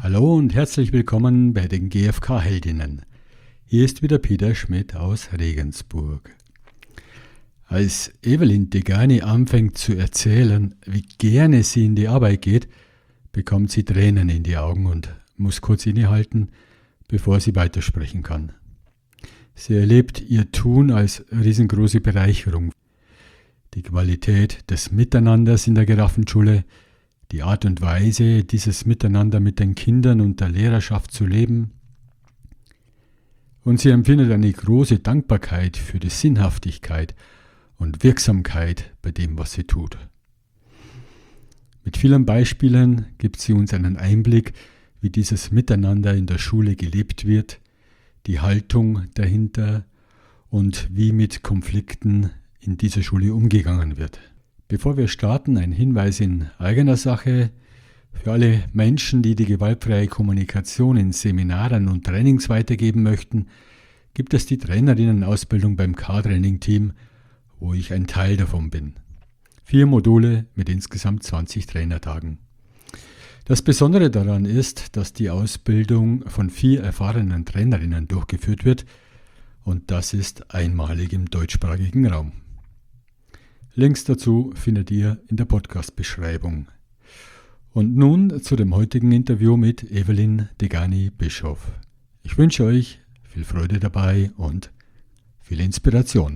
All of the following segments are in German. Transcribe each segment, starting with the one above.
Hallo und herzlich willkommen bei den GfK-Heldinnen. Hier ist wieder Peter Schmidt aus Regensburg. Als Evelyn Degani anfängt zu erzählen, wie gerne sie in die Arbeit geht, bekommt sie Tränen in die Augen und muss kurz innehalten, bevor sie weitersprechen kann. Sie erlebt ihr Tun als riesengroße Bereicherung. Die Qualität des Miteinanders in der Giraffenschule, die Art und Weise, dieses Miteinander mit den Kindern und der Lehrerschaft zu leben. Und sie empfindet eine große Dankbarkeit für die Sinnhaftigkeit und Wirksamkeit bei dem, was sie tut. Mit vielen Beispielen gibt sie uns einen Einblick, wie dieses Miteinander in der Schule gelebt wird, die Haltung dahinter und wie mit Konflikten in dieser Schule umgegangen wird. Bevor wir starten, ein Hinweis in eigener Sache für alle Menschen, die die gewaltfreie Kommunikation in Seminaren und Trainings weitergeben möchten, gibt es die Trainerinnenausbildung beim K-Training-Team, wo ich ein Teil davon bin. 4 Module mit insgesamt 20 Trainertagen. Das Besondere daran ist, dass die Ausbildung von 4 erfahrenen Trainerinnen durchgeführt wird und das ist einmalig im deutschsprachigen Raum. Links dazu findet ihr in der Podcast-Beschreibung. Und nun zu dem heutigen Interview mit Evelyn Degani-Bischoff. Ich wünsche euch viel Freude dabei und viel Inspiration.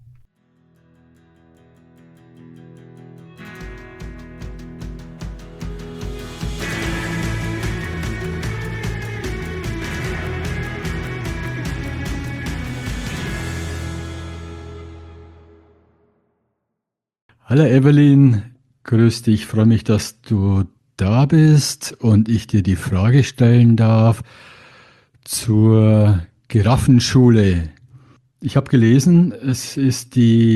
Hallo Evelyn, grüß dich, ich freue mich, dass du da bist und ich dir die Frage stellen darf zur Giraffenschule. Ich habe gelesen, es ist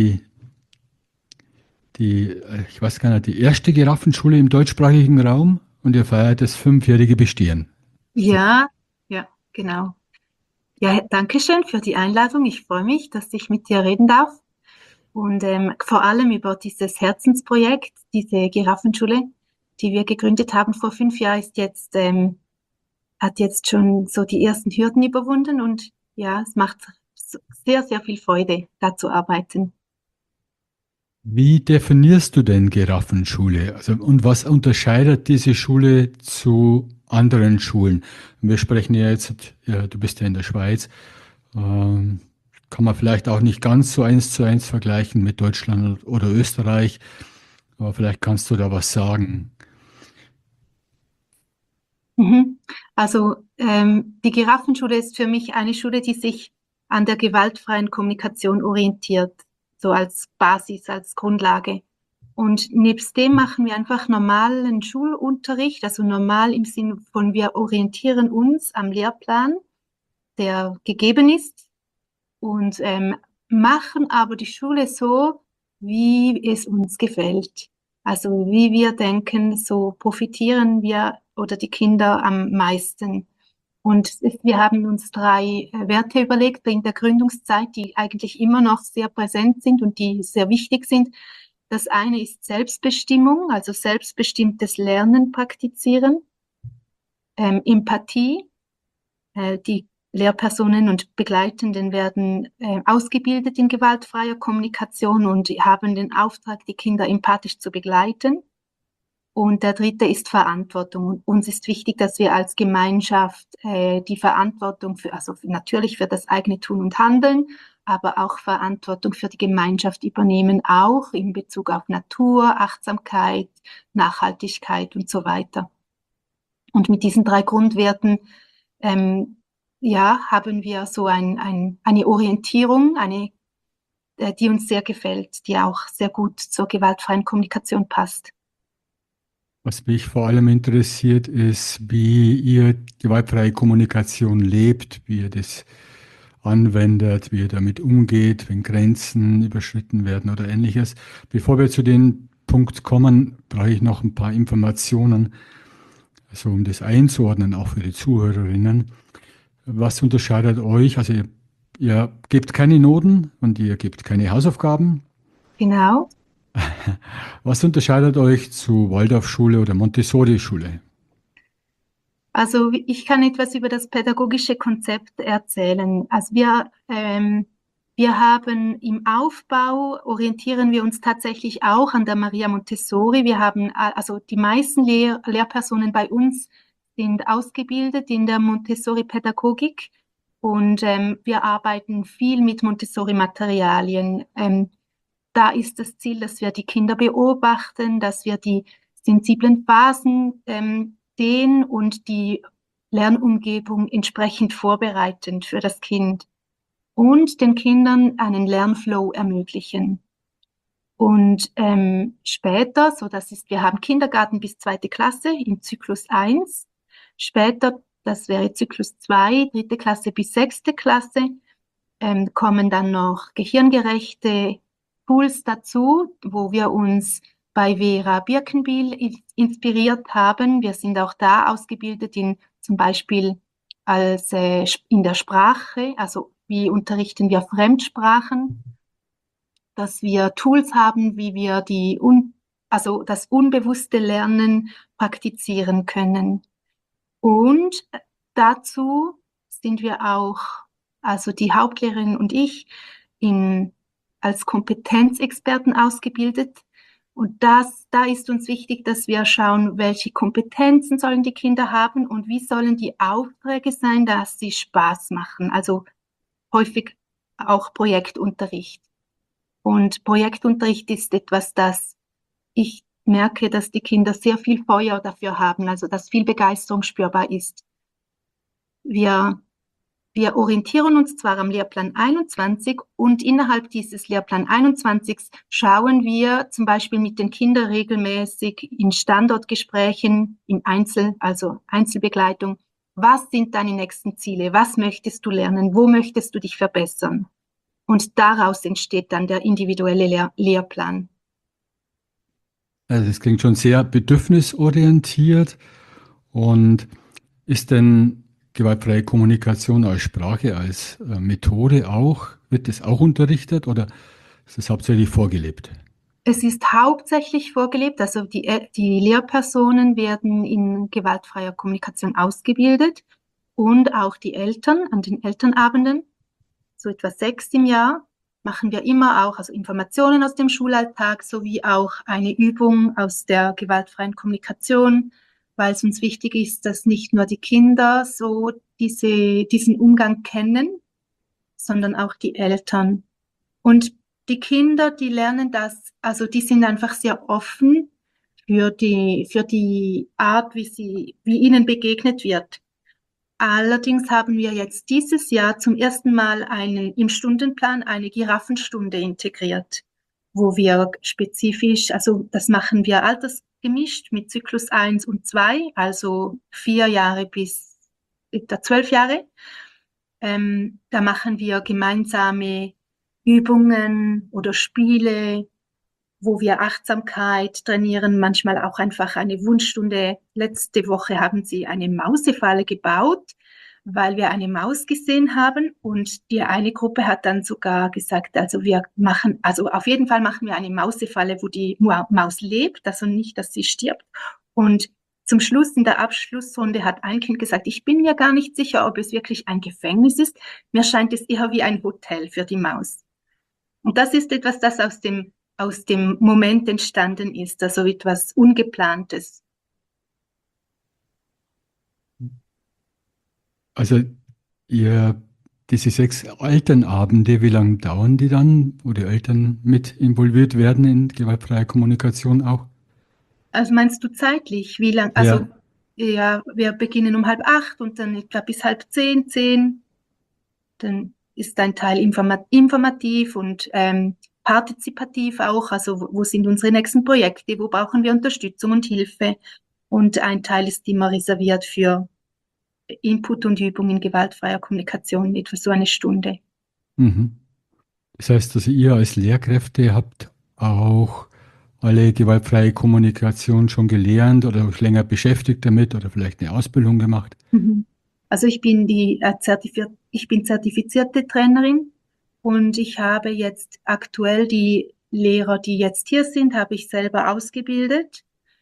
ich weiß gar nicht, die erste Giraffenschule im deutschsprachigen Raum und ihr feiert das 5-jährige Bestehen. Ja, ja, genau. Ja, danke schön für die Einladung. Ich freue mich, dass ich mit dir reden darf. Und vor allem über dieses Herzensprojekt, diese Giraffenschule, die wir gegründet haben vor 5 Jahren, hat jetzt schon so die ersten Hürden überwunden. Und ja, es macht sehr, sehr viel Freude, da zu arbeiten. Wie definierst du denn Giraffenschule? Also, und was unterscheidet diese Schule zu anderen Schulen? Wir sprechen ja jetzt, ja, du bist ja in der Schweiz, kann man vielleicht auch nicht ganz so 1:1 vergleichen mit Deutschland oder Österreich, aber vielleicht kannst du da was sagen. Mhm. Also die Giraffenschule ist für mich eine Schule, die sich an der gewaltfreien Kommunikation orientiert, so als Basis, als Grundlage. Und nebst dem machen wir einfach normalen Schulunterricht, also normal im Sinne von wir orientieren uns am Lehrplan, der gegeben ist und machen aber die Schule so, wie es uns gefällt. Also wie wir denken, so profitieren wir oder die Kinder am meisten. Und wir haben uns 3 Werte überlegt in der Gründungszeit, die eigentlich immer noch sehr präsent sind und die sehr wichtig sind. Das eine ist Selbstbestimmung, also selbstbestimmtes Lernen praktizieren, Empathie, die Lehrpersonen und Begleitenden werden ausgebildet in gewaltfreier Kommunikation und haben den Auftrag, die Kinder empathisch zu begleiten. Und der dritte ist Verantwortung. Und uns ist wichtig, dass wir als Gemeinschaft die Verantwortung natürlich für das eigene Tun und Handeln, aber auch Verantwortung für die Gemeinschaft übernehmen, auch in Bezug auf Natur, Achtsamkeit, Nachhaltigkeit und so weiter. Und mit diesen 3 Grundwerten haben wir so eine Orientierung, die uns sehr gefällt, die auch sehr gut zur gewaltfreien Kommunikation passt. Was mich vor allem interessiert, ist, wie ihr gewaltfreie Kommunikation lebt, wie ihr das anwendet, wie ihr damit umgeht, wenn Grenzen überschritten werden oder Ähnliches. Bevor wir zu dem Punkt kommen, brauche ich noch ein paar Informationen, also um das einzuordnen, auch für die Zuhörerinnen. Was unterscheidet euch? Also ihr gebt keine Noten und ihr gebt keine Hausaufgaben. Genau. Was unterscheidet euch zu Waldorfschule oder Montessori-Schule? Also ich kann etwas über das pädagogische Konzept erzählen. Also wir haben im Aufbau, orientieren wir uns tatsächlich auch an der Maria Montessori. Wir haben, also die meisten Lehrpersonen bei uns sind ausgebildet in der Montessori-Pädagogik und wir arbeiten viel mit Montessori-Materialien. Da ist das Ziel, dass wir die Kinder beobachten, dass wir die sensiblen Phasen sehen und die Lernumgebung entsprechend vorbereiten für das Kind und den Kindern einen Lernflow ermöglichen. Und später, wir haben Kindergarten bis 2. Klasse im Zyklus 1, später, das wäre Zyklus 2, 3. Klasse bis 6. Klasse, kommen dann noch gehirngerechte Tools dazu, wo wir uns bei Vera Birkenbiel inspiriert haben. Wir sind auch da ausgebildet in zum Beispiel in der Sprache, also wie unterrichten wir Fremdsprachen, dass wir Tools haben, wie wir also das unbewusste Lernen praktizieren können. Und dazu sind wir auch, also die Hauptlehrerin und ich, als Kompetenzexperten ausgebildet. Und da ist uns wichtig, dass wir schauen, welche Kompetenzen sollen die Kinder haben und wie sollen die Aufträge sein, dass sie Spaß machen. Also häufig auch Projektunterricht. Und Projektunterricht ist etwas, das ich merke, dass die Kinder sehr viel Feuer dafür haben, also dass viel Begeisterung spürbar ist. Wir orientieren uns zwar am Lehrplan 21 und innerhalb dieses Lehrplan 21 schauen wir zum Beispiel mit den Kindern regelmäßig in Standortgesprächen, also Einzelbegleitung, was sind deine nächsten Ziele, was möchtest du lernen, wo möchtest du dich verbessern? Und daraus entsteht dann der individuelle Lehrplan. Also das klingt schon sehr bedürfnisorientiert. Und ist denn gewaltfreie Kommunikation als Sprache, als Methode auch, wird das auch unterrichtet oder ist das hauptsächlich vorgelebt? Es ist hauptsächlich vorgelebt, also die Lehrpersonen werden in gewaltfreier Kommunikation ausgebildet und auch die Eltern an den Elternabenden, so etwa 6 im Jahr, machen wir immer auch, also Informationen aus dem Schulalltag sowie auch eine Übung aus der gewaltfreien Kommunikation, weil es uns wichtig ist, dass nicht nur die Kinder so diesen Umgang kennen, sondern auch die Eltern. Und die Kinder, die lernen das, also die sind einfach sehr offen für die Art, wie ihnen begegnet wird. Allerdings haben wir jetzt dieses Jahr zum ersten Mal im Stundenplan eine Giraffenstunde integriert, wo wir spezifisch, also das machen wir altersgemischt mit Zyklus 1 und 2, also 4 Jahre bis etwa 12 Jahre. Da machen wir gemeinsame Übungen oder Spiele, wo wir Achtsamkeit trainieren, manchmal auch einfach eine Wunschstunde. Letzte Woche haben sie eine Mausefalle gebaut, weil wir eine Maus gesehen haben und die eine Gruppe hat dann sogar gesagt, also auf jeden Fall machen wir eine Mausefalle, wo die Maus lebt, also nicht, dass sie stirbt. Und zum Schluss, in der Abschlussrunde, hat ein Kind gesagt, ich bin mir gar nicht sicher, ob es wirklich ein Gefängnis ist. Mir scheint es eher wie ein Hotel für die Maus. Und das ist etwas, das aus dem Moment entstanden ist, also etwas Ungeplantes. Also diese 6 Elternabende, wie lange dauern die dann, wo die Eltern mit involviert werden in gewaltfreie Kommunikation auch? Also meinst du zeitlich, wie lang? Also ja, wir beginnen um 7:30 und dann etwa bis 9:30, 10. Dann ist ein Teil informativ und partizipativ auch, also wo sind unsere nächsten Projekte, wo brauchen wir Unterstützung und Hilfe. Und ein Teil ist immer reserviert für Input und Übung in gewaltfreier Kommunikation, etwa so eine Stunde. Mhm. Das heißt, also ihr als Lehrkräfte habt auch alle gewaltfreie Kommunikation schon gelernt oder euch länger beschäftigt damit oder vielleicht eine Ausbildung gemacht? Also ich bin zertifizierte Trainerin und ich habe jetzt aktuell die Lehrer, die jetzt hier sind, habe ich selber ausgebildet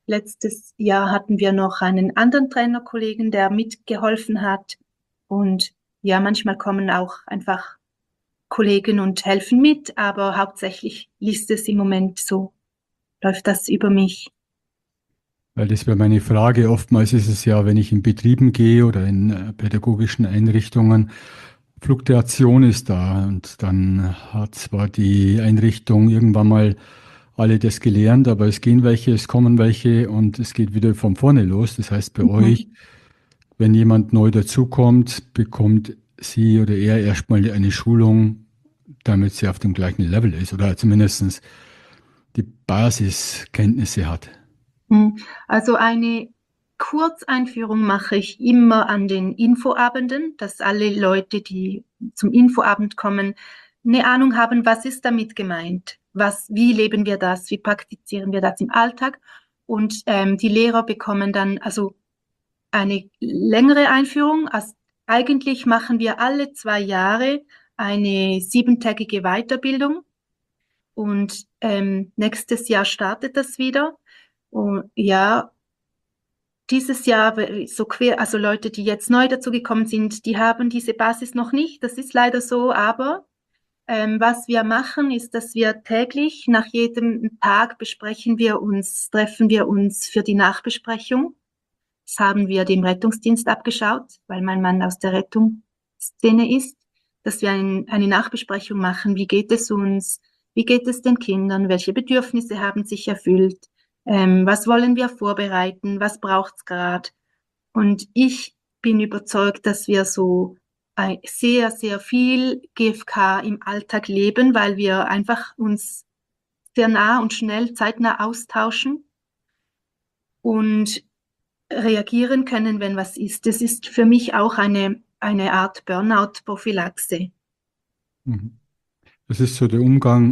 letztes Jahr hatten wir noch einen anderen Trainerkollegen, der mitgeholfen hat. Und ja, manchmal kommen auch einfach Kollegen und helfen mit, aber hauptsächlich liest es im Moment so, läuft das über mich. Weil das wäre meine Frage. Oftmals ist es ja, wenn ich in Betrieben gehe oder in pädagogischen Einrichtungen, Fluktuation ist da und dann hat zwar die Einrichtung irgendwann mal alle das gelernt, aber es gehen welche, es kommen welche und es geht wieder von vorne los. Das heißt, bei euch, Mhm. wenn jemand neu dazukommt, bekommt sie oder er erstmal eine Schulung, damit sie auf dem gleichen Level ist oder zumindest die Basiskenntnisse hat. Also eine Kurzeinführung mache ich immer an den Infoabenden, dass alle Leute, die zum Infoabend kommen, eine Ahnung haben, was ist damit gemeint, wie leben wir das, wie praktizieren wir das im Alltag. Und die Lehrer bekommen dann also eine längere Einführung. Also eigentlich machen wir alle 2 Jahre eine 7-tägige Weiterbildung und nächstes Jahr startet das wieder. Und ja, dieses Jahr so quer, also Leute, die jetzt neu dazugekommen sind, die haben diese Basis noch nicht. Das ist leider so, aber was wir machen, ist, dass wir täglich nach jedem Tag treffen wir uns für die Nachbesprechung. Das haben wir dem Rettungsdienst abgeschaut, weil mein Mann aus der Rettungsszene ist, dass wir eine Nachbesprechung machen. Wie geht es uns? Wie geht es den Kindern? Welche Bedürfnisse haben sich erfüllt? Was wollen wir vorbereiten? Was braucht es gerade? Und ich bin überzeugt, dass wir so sehr, sehr viel GFK im Alltag leben, weil wir einfach uns sehr nah und schnell, zeitnah austauschen und reagieren können, wenn was ist. Das ist für mich auch eine Art Burnout-Prophylaxe. Mhm. Das ist so der Umgang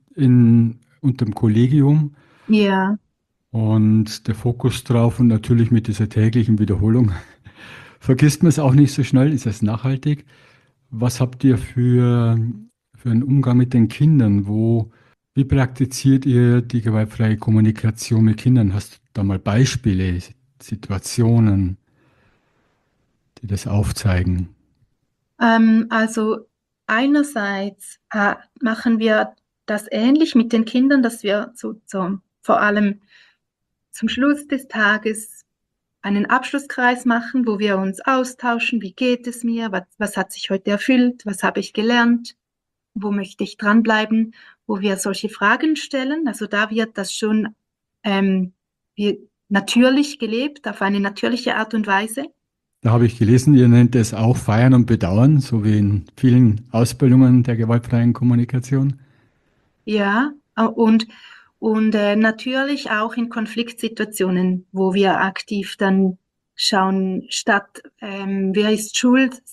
unter dem Kollegium Ja, und der Fokus drauf und natürlich mit dieser täglichen Wiederholung. Vergisst man es auch nicht so schnell, ist es nachhaltig. Was habt ihr für einen Umgang mit den Kindern? Wie praktiziert ihr die gewaltfreie Kommunikation mit Kindern? Hast du da mal Beispiele, Situationen, die das aufzeigen? also einerseits machen wir das ähnlich mit den Kindern, dass wir vor allem zum Schluss des Tages einen Abschlusskreis machen, wo wir uns austauschen, wie geht es mir, was hat sich heute erfüllt, was habe ich gelernt, wo möchte ich dranbleiben, wo wir solche Fragen stellen. Also da wird das schon ähm, natürlich gelebt, auf eine natürliche Art und Weise. Da habe ich gelesen, ihr nennt es auch Feiern und Bedauern, so wie in vielen Ausbildungen der gewaltfreien Kommunikation. Ja, und natürlich auch in Konfliktsituationen, wo wir aktiv dann schauen, statt wer ist schuld,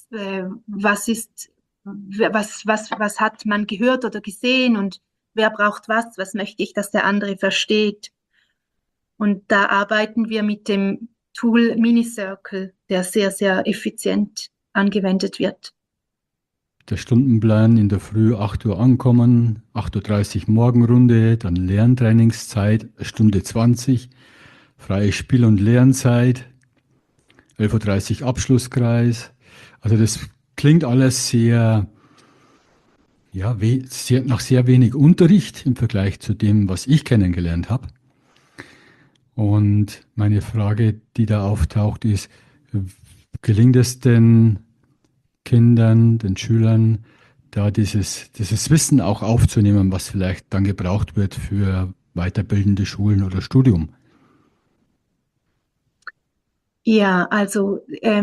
was hat man gehört oder gesehen und wer braucht was möchte ich, dass der andere versteht. Und da arbeiten wir mit dem Tool Minicircle, der sehr, sehr effizient angewendet wird. Der Stundenplan in der Früh 8 Uhr ankommen, 8:30 Uhr Morgenrunde, dann Lerntrainingszeit, 1:20 freie Spiel- und Lernzeit, 11:30 Uhr Abschlusskreis. Also das klingt alles nach sehr wenig Unterricht im Vergleich zu dem, was ich kennengelernt habe. Und meine Frage, die da auftaucht, ist, gelingt es den Kindern, den Schülern, da dieses Wissen auch aufzunehmen, was vielleicht dann gebraucht wird für weiterbildende Schulen oder Studium? Ja, also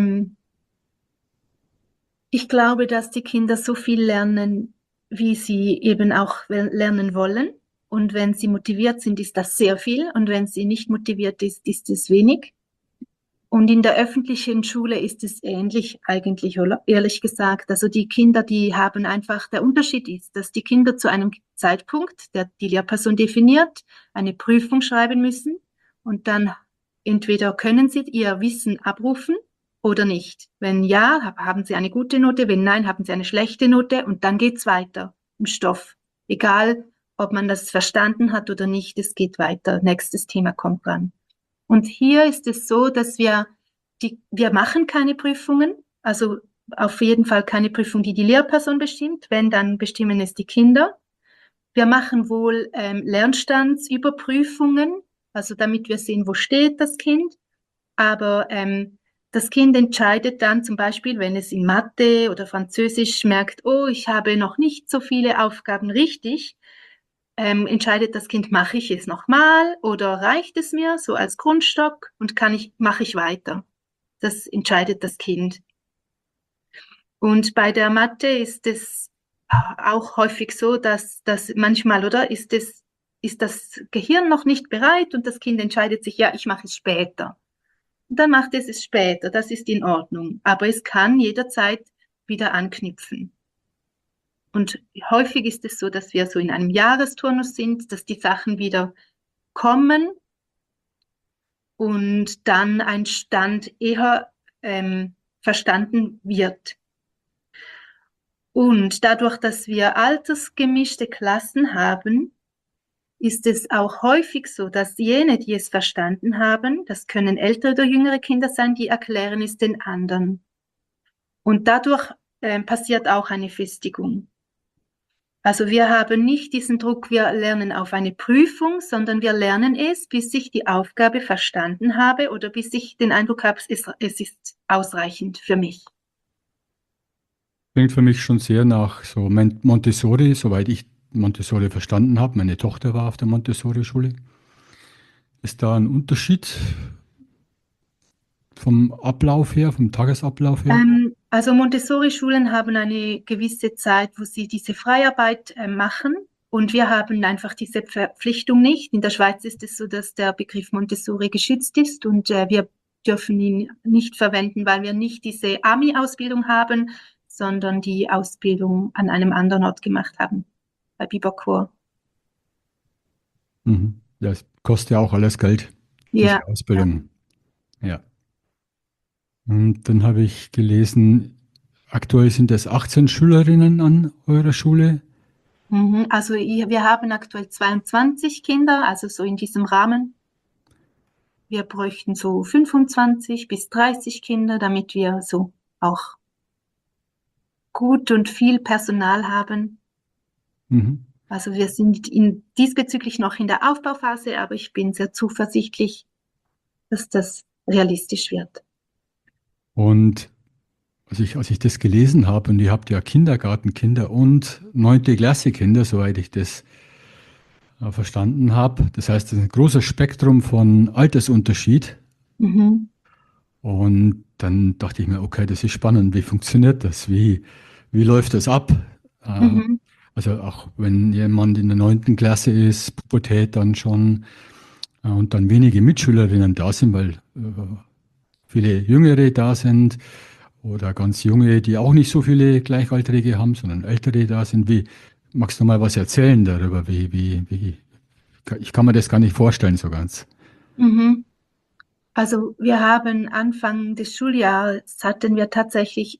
ich glaube, dass die Kinder so viel lernen, wie sie eben auch lernen wollen. Und wenn sie motiviert sind, ist das sehr viel. Und wenn sie nicht motiviert ist, ist es wenig. Und in der öffentlichen Schule ist es ähnlich eigentlich, oder? Ehrlich gesagt. Also die Kinder, die haben einfach, der Unterschied ist, dass die Kinder zu einem Zeitpunkt, der die Lehrperson definiert, eine Prüfung schreiben müssen und dann entweder können sie ihr Wissen abrufen oder nicht. Wenn ja, haben sie eine gute Note, wenn nein, haben sie eine schlechte Note und dann geht's weiter im Stoff. Egal, ob man das verstanden hat oder nicht, es geht weiter. Nächstes Thema kommt dran. Und hier ist es so, dass wir machen keine Prüfungen, also auf jeden Fall keine Prüfung, die die Lehrperson bestimmt. Wenn, dann bestimmen es die Kinder. Wir machen wohl Lernstandsüberprüfungen, also damit wir sehen, wo steht das Kind. Aber das Kind entscheidet dann zum Beispiel, wenn es in Mathe oder Französisch merkt, oh, ich habe noch nicht so viele Aufgaben richtig, entscheidet das Kind, mache ich es nochmal oder reicht es mir so als Grundstock und mache ich weiter. Das entscheidet das Kind. Und bei der Mathe ist es auch häufig so, dass manchmal, oder, ist das Gehirn noch nicht bereit und das Kind entscheidet sich, ja, ich mache es später. Und dann macht es später, das ist in Ordnung. Aber es kann jederzeit wieder anknüpfen. Und häufig ist es so, dass wir so in einem Jahresturnus sind, dass die Sachen wieder kommen und dann ein Stand eher verstanden wird. Und dadurch, dass wir altersgemischte Klassen haben, ist es auch häufig so, dass jene, die es verstanden haben, das können ältere oder jüngere Kinder sein, die erklären es den anderen. Und dadurch passiert auch eine Festigung. Also wir haben nicht diesen Druck, wir lernen auf eine Prüfung, sondern wir lernen es, bis ich die Aufgabe verstanden habe oder bis ich den Eindruck habe, es ist ausreichend für mich. Klingt für mich schon sehr nach so Montessori, soweit ich Montessori verstanden habe. Meine Tochter war auf der Montessori-Schule. Ist da ein Unterschied vom Ablauf her, vom Tagesablauf her? Also Montessori-Schulen haben eine gewisse Zeit, wo sie diese Freiarbeit machen und wir haben einfach diese Verpflichtung nicht. In der Schweiz ist es so, dass der Begriff Montessori geschützt ist und wir dürfen ihn nicht verwenden, weil wir nicht diese AMI-Ausbildung haben, sondern die Ausbildung an einem anderen Ort gemacht haben, bei Biberchor. Mhm. Das kostet ja auch alles Geld, diese Ja, ja. Ausbildung. Ja. Und dann habe ich gelesen, aktuell sind es 18 Schülerinnen an eurer Schule. Also wir haben aktuell 22 Kinder, also so in diesem Rahmen. Wir bräuchten so 25 bis 30 Kinder, damit wir so auch gut und viel Personal haben. Mhm. Also wir sind diesbezüglich noch in der Aufbauphase, aber ich bin sehr zuversichtlich, dass das realistisch wird. Und als ich das gelesen habe, und ihr habt ja Kindergartenkinder und 9. Klasse Kinder, soweit ich das verstanden habe. Das heißt, es ist ein großes Spektrum von Altersunterschied. Mhm. Und dann dachte ich mir, okay, das ist spannend. Wie funktioniert das? Wie läuft das ab? Äh, Mhm. also auch wenn jemand in der 9. Klasse ist, Pubertät dann schon, und dann wenige Mitschülerinnen da sind, weil viele Jüngere da sind oder ganz junge, die auch nicht so viele Gleichaltrige haben, sondern ältere da sind. Magst du mal was erzählen darüber? Ich kann mir das gar nicht vorstellen so ganz. Mhm. Also wir haben Anfang des Schuljahres hatten wir tatsächlich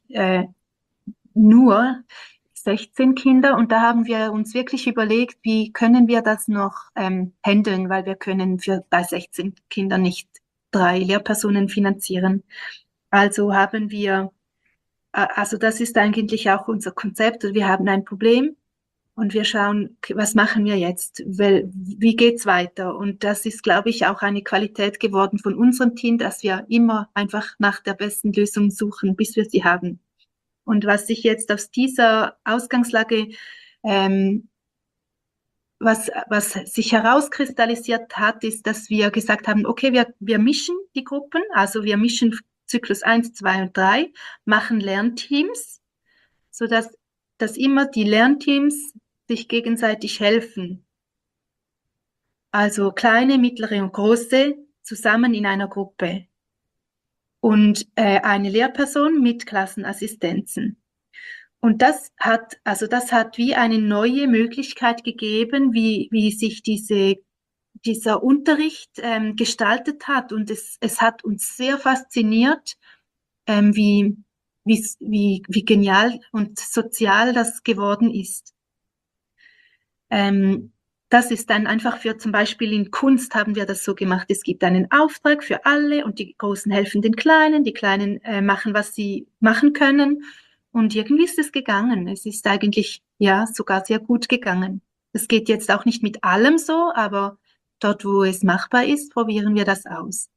nur 16 Kinder und da haben wir uns wirklich überlegt, wie können wir das noch handeln, weil wir können bei 16 Kindern nicht 3 Lehrpersonen finanzieren. Also haben wir, also das ist eigentlich auch unser Konzept. Wir haben ein Problem und wir schauen, was machen wir jetzt? Wie geht's weiter? Und das ist, glaube ich, auch eine Qualität geworden von unserem Team, dass wir immer einfach nach der besten Lösung suchen, bis wir sie haben. Und was sich jetzt aus dieser Ausgangslage, ähm, was sich herauskristallisiert hat, ist, dass wir gesagt haben, okay, wir mischen die Gruppen, also wir mischen Zyklus 1, 2 und 3, machen Lernteams, sodass immer die Lernteams sich gegenseitig helfen. Also kleine, mittlere und große zusammen in einer Gruppe. Und eine Lehrperson mit Klassenassistenzen. Und das hat wie eine neue Möglichkeit gegeben, wie sich dieser Unterricht gestaltet hat. Und es hat uns sehr fasziniert, wie genial und sozial das geworden ist. Ähm, das ist dann einfach für zum Beispiel in Kunst haben wir das so gemacht. Es gibt einen Auftrag für alle und die Großen helfen den Kleinen, die Kleinen machen, was sie machen können. Und irgendwie ist es gegangen. Es ist eigentlich ja sogar sehr gut gegangen. Es geht jetzt auch nicht mit allem so, aber dort, wo es machbar ist, probieren wir das aus.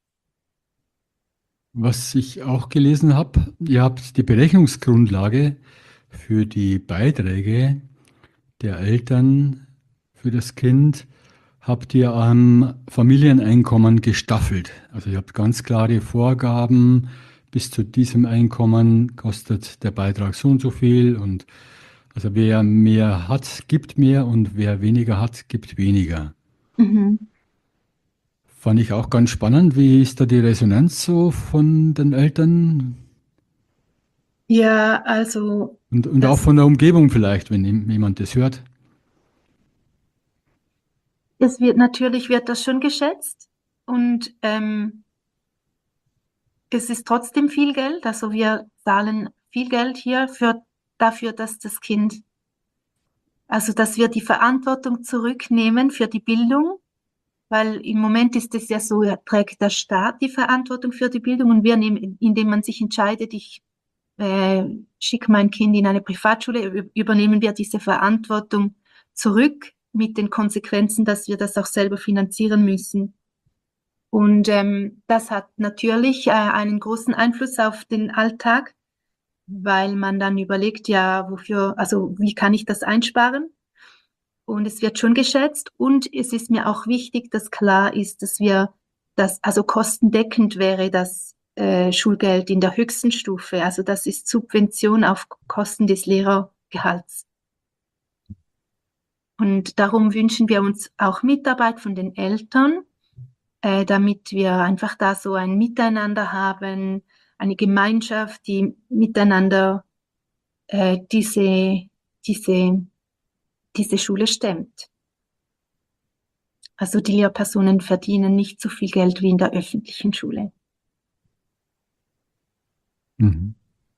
Was ich auch gelesen habe, ihr habt die Berechnungsgrundlage für die Beiträge der Eltern für das Kind, habt ihr am Familieneinkommen gestaffelt. Also ihr habt ganz klare Vorgaben, bis zu diesem Einkommen kostet der Beitrag so und so viel und also wer mehr hat, gibt mehr und wer weniger hat, gibt weniger. Mhm. Fand ich auch ganz spannend. Wie ist da die Resonanz so von den Eltern Ja, also und auch das, von der Umgebung vielleicht, wenn jemand das hört? es wird natürlich wird das schon geschätzt und es ist trotzdem viel Geld. Also wir zahlen viel Geld hier dafür, dass das Kind, also dass wir die Verantwortung zurücknehmen für die Bildung, weil im Moment ist es ja so, trägt der Staat die Verantwortung für die Bildung und wir nehmen, indem man sich entscheidet, ich schicke mein Kind in eine Privatschule, übernehmen wir diese Verantwortung zurück mit den Konsequenzen, dass wir das auch selber finanzieren müssen. Und das hat natürlich einen großen Einfluss auf den Alltag, weil man dann überlegt, ja, wofür, also wie kann ich das einsparen? Und es wird schon geschätzt. Und es ist mir auch wichtig, dass klar ist, dass wir das, also kostendeckend wäre das Schulgeld in der höchsten Stufe. Also das ist Subvention auf Kosten des Lehrergehalts. Und darum wünschen wir uns auch Mitarbeit von den Eltern, damit wir einfach da so ein Miteinander haben, eine Gemeinschaft, die miteinander äh, diese, diese, diese Schule stemmt. Also die Lehrpersonen verdienen nicht so viel Geld wie in der öffentlichen Schule. Mhm.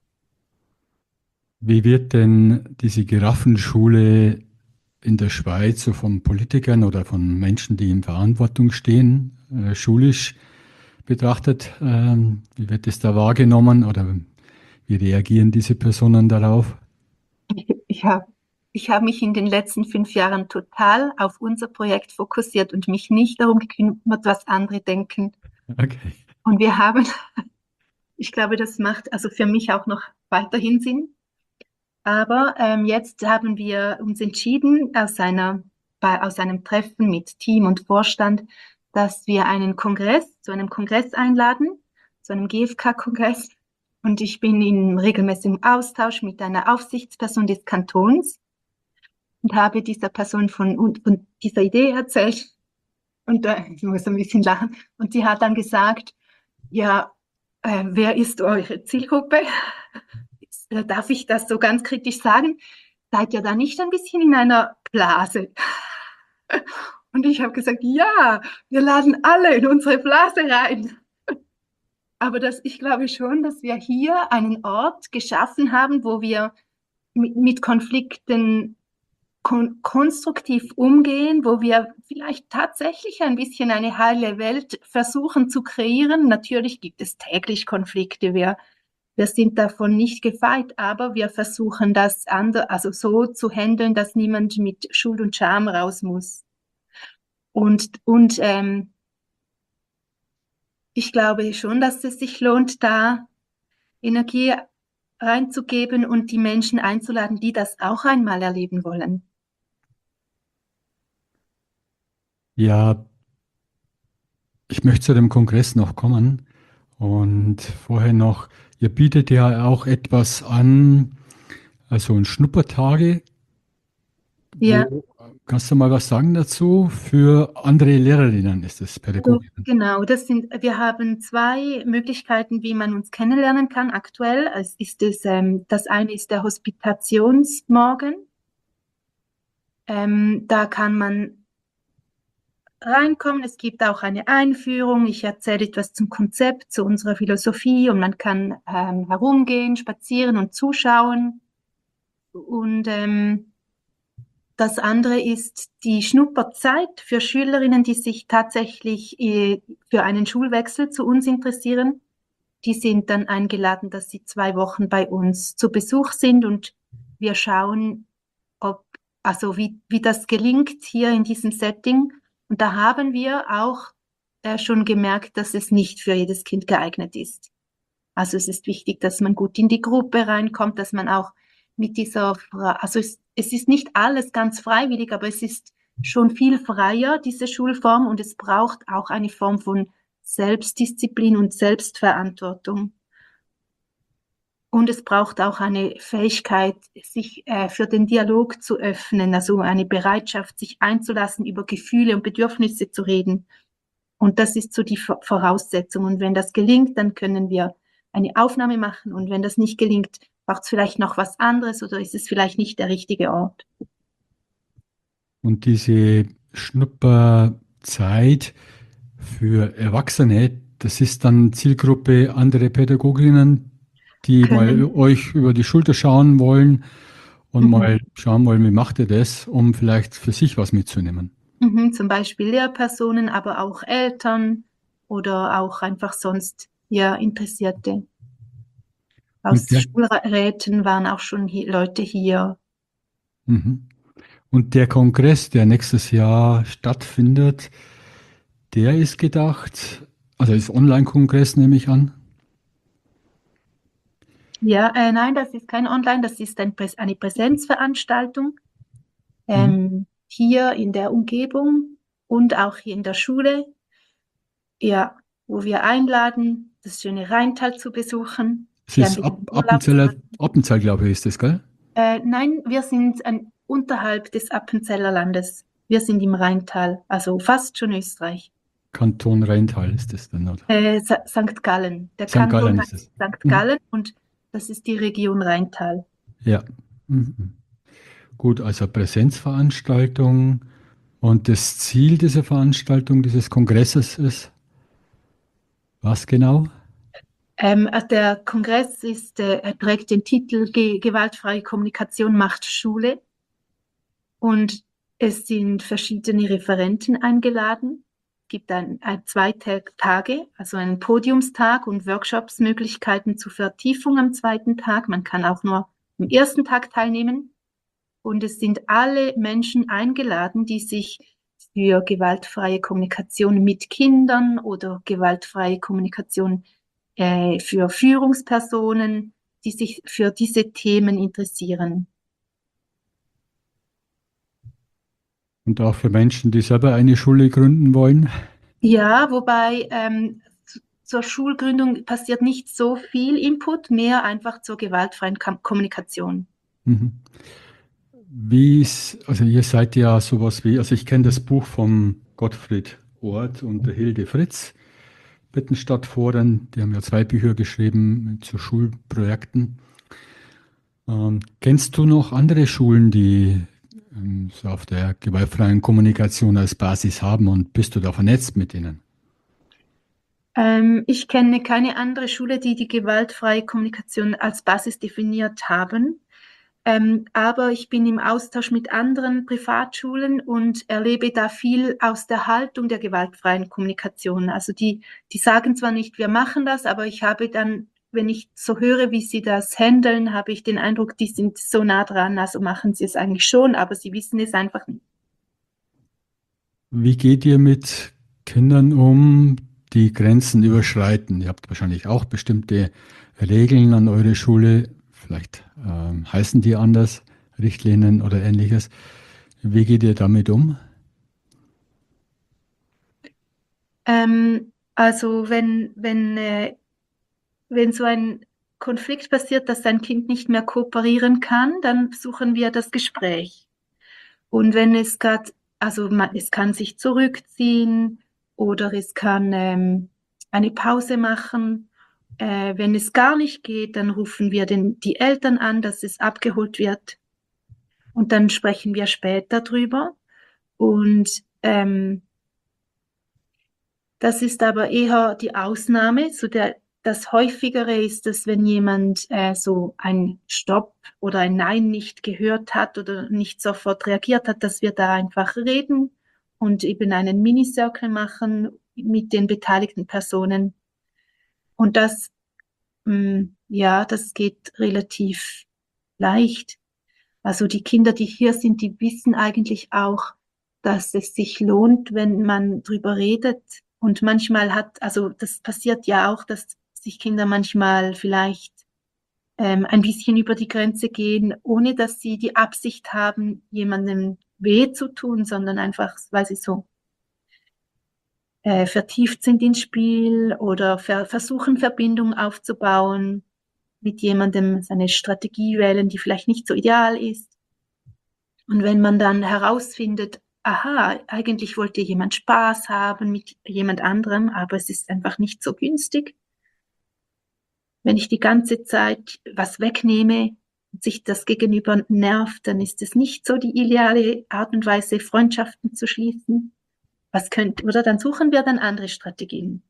Wie wird denn diese Giraffenschule in der Schweiz so von Politikern oder von Menschen, die in Verantwortung stehen, schulisch betrachtet? Wie wird es da wahrgenommen oder wie reagieren diese Personen darauf? Ich habe ich hab mich in den letzten 5 Jahren total auf unser Projekt fokussiert und mich nicht darum gekümmert, was andere denken. Okay. Und wir haben, ich glaube, das macht also für mich auch noch weiterhin Sinn. Aber jetzt haben wir uns entschieden, aus einem Treffen mit Team und Vorstand, dass wir zu einem Kongress einladen, zu einem GfK-Kongress. Und ich bin in regelmäßigem Austausch mit einer Aufsichtsperson des Kantons und habe dieser Person von dieser Idee erzählt. Und ich muss ein bisschen lachen. Und sie hat dann gesagt, ja, wer ist eure Zielgruppe? Darf ich das so ganz kritisch sagen? Seid ihr da nicht ein bisschen in einer Blase? Und ich habe gesagt, ja, wir laden alle in unsere Blase rein. Aber ich glaube schon, dass wir hier einen Ort geschaffen haben, wo wir mit Konflikten konstruktiv umgehen, wo wir vielleicht tatsächlich ein bisschen eine heile Welt versuchen zu kreieren. Natürlich gibt es täglich Konflikte. Wir sind davon nicht gefeit, aber wir versuchen das also so zu handeln, dass niemand mit Schuld und Scham raus muss. Und ich glaube schon, dass es sich lohnt, da Energie reinzugeben und die Menschen einzuladen, die das auch einmal erleben wollen. Ja, ich möchte zu dem Kongress noch kommen und vorher noch, ihr bietet ja auch etwas an, also ein Schnuppertage. Ja, Wo kannst du mal was sagen dazu? Für andere Lehrerinnen ist es also Pädagoginnen. genau, wir haben zwei Möglichkeiten, wie man uns kennenlernen kann aktuell. Das eine ist der Hospitationsmorgen. Da kann man reinkommen. Es gibt auch eine Einführung. Ich erzähle etwas zum Konzept, zu unserer Philosophie und man kann herumgehen, spazieren und zuschauen. Und das andere ist die Schnupperzeit für Schülerinnen, die sich tatsächlich für einen Schulwechsel zu uns interessieren. Die sind dann eingeladen, dass sie 2 Wochen bei uns zu Besuch sind und wir schauen, wie das gelingt hier in diesem Setting. Und da haben wir auch schon gemerkt, dass es nicht für jedes Kind geeignet ist. Also es ist wichtig, dass man gut in die Gruppe reinkommt, dass man auch mit es ist nicht alles ganz freiwillig, aber es ist schon viel freier, diese Schulform, und es braucht auch eine Form von Selbstdisziplin und Selbstverantwortung. Und es braucht auch eine Fähigkeit, sich für den Dialog zu öffnen, also eine Bereitschaft, sich einzulassen, über Gefühle und Bedürfnisse zu reden. Und das ist so die Voraussetzung. Und wenn das gelingt, dann können wir eine Aufnahme machen. Und wenn das nicht gelingt, braucht es vielleicht noch was anderes oder ist es vielleicht nicht der richtige Ort. Und diese Schnupperzeit für Erwachsene, das ist dann Zielgruppe andere Pädagoginnen, die mal euch über die Schulter schauen wollen und mal schauen wollen, wie macht ihr das, um vielleicht für sich was mitzunehmen. Zum Beispiel Lehrpersonen, aber auch Eltern oder auch einfach sonst Interessierte. Aus Schulräten waren auch schon Leute hier. Und der Kongress, der nächstes Jahr stattfindet, der ist gedacht, also ist Online-Kongress, nehme ich an. Ja, nein, das ist kein Online, das ist eine Präsenzveranstaltung hier in der Umgebung und auch hier in der Schule, ja, wo wir einladen, das schöne Rheintal zu besuchen. Es ist Appenzell, glaube ich, ist das, gell? Nein, wir sind unterhalb des Appenzeller Landes. Wir sind im Rheintal, also fast schon Österreich. Kanton Rheintal ist das dann, oder? St. Gallen. Der St. Kanton Gallen heißt ist es. St. Gallen und das ist die Region Rheintal. Ja. Gut, also Präsenzveranstaltung. Und das Ziel dieser Veranstaltung, dieses Kongresses ist, was genau? Der Kongress trägt den Titel Gewaltfreie Kommunikation macht Schule und es sind verschiedene Referenten eingeladen. Es gibt 2 Tage, also einen Podiumstag und Workshopsmöglichkeiten zur Vertiefung am 2. Tag. Man kann auch nur am 1. Tag teilnehmen. Und es sind alle Menschen eingeladen, die sich für gewaltfreie Kommunikation mit Kindern oder gewaltfreie Kommunikation für Führungspersonen, die sich für diese Themen interessieren. Und auch für Menschen, die selber eine Schule gründen wollen? Ja, wobei zur Schulgründung passiert nicht so viel Input, mehr einfach zur gewaltfreien Kommunikation. Also ihr seid ja sowas wie, also ich kenne das Buch vom Gottfried Ort und der Hilde Fritz, Bittenstadtforen, die haben ja 2 Bücher geschrieben zu Schulprojekten. Kennst du noch andere Schulen, die so auf der gewaltfreien Kommunikation als Basis haben und bist du da vernetzt mit ihnen? Ich kenne keine andere Schule, die die gewaltfreie Kommunikation als Basis definiert haben. Aber ich bin im Austausch mit anderen Privatschulen und erlebe da viel aus der Haltung der gewaltfreien Kommunikation. Also die sagen zwar nicht, wir machen das, aber ich habe dann, wenn ich so höre, wie sie das handeln, habe ich den Eindruck, die sind so nah dran, also machen sie es eigentlich schon, aber sie wissen es einfach nicht. Wie geht ihr mit Kindern um, die Grenzen überschreiten? Ihr habt wahrscheinlich auch bestimmte Regeln an eure Schule. Vielleicht heißen die anders, Richtlinien oder ähnliches. Wie geht ihr damit um? Also wenn so ein Konflikt passiert, dass ein Kind nicht mehr kooperieren kann, dann suchen wir das Gespräch. Und wenn es es kann sich zurückziehen oder es kann eine Pause machen. Wenn es gar nicht geht, dann rufen wir die Eltern an, dass es abgeholt wird. Und dann sprechen wir später drüber. Und das ist aber eher die Ausnahme. das Häufigere ist es, wenn jemand so ein Stopp oder ein Nein nicht gehört hat oder nicht sofort reagiert hat, dass wir da einfach reden und eben einen Minicircle machen mit den beteiligten Personen. Und das, ja, das geht relativ leicht. Also die Kinder, die hier sind, die wissen eigentlich auch, dass es sich lohnt, wenn man drüber redet. Und manchmal also das passiert ja auch, dass sich Kinder manchmal vielleicht ein bisschen über die Grenze gehen, ohne dass sie die Absicht haben, jemandem weh zu tun, sondern einfach, weil sie so vertieft sind ins Spiel oder versuchen, Verbindung aufzubauen mit jemandem, seine Strategie wählen, die vielleicht nicht so ideal ist. Und wenn man dann herausfindet, aha, eigentlich wollte jemand Spaß haben mit jemand anderem, aber es ist einfach nicht so günstig. Wenn ich die ganze Zeit was wegnehme und sich das Gegenüber nervt, dann ist es nicht so die ideale Art und Weise, Freundschaften zu schließen. Oder dann suchen wir dann andere Strategien.